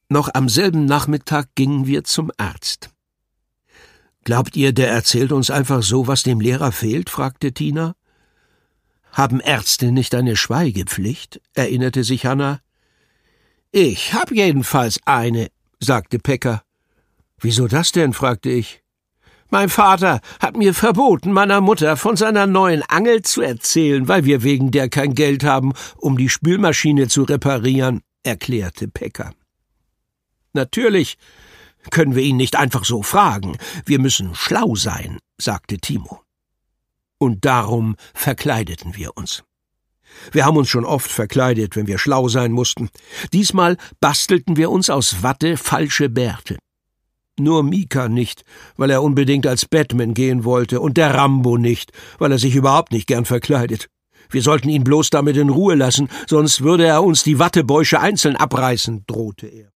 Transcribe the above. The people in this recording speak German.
Noch am selben Nachmittag gingen wir zum Arzt. »Glaubt ihr, der erzählt uns einfach so, was dem Lehrer fehlt?« fragte Tina. »Haben Ärzte nicht eine Schweigepflicht?« erinnerte sich Hanna. »Ich hab jedenfalls eine«, sagte Pekka. »Wieso das denn?« fragte ich. »Mein Vater hat mir verboten, meiner Mutter von seiner neuen Angel zu erzählen, weil wir wegen der kein Geld haben, um die Spülmaschine zu reparieren«, erklärte Pekka. »Natürlich können wir ihn nicht einfach so fragen. Wir müssen schlau sein«, sagte Timo. Und darum verkleideten wir uns. Wir haben uns schon oft verkleidet, wenn wir schlau sein mussten. Diesmal bastelten wir uns aus Watte falsche Bärte. Nur Mika nicht, weil er unbedingt als Batman gehen wollte, und der Rambo nicht, weil er sich überhaupt nicht gern verkleidet. Wir sollten ihn bloß damit in Ruhe lassen, sonst würde er uns die Wattebäusche einzeln abreißen, drohte er.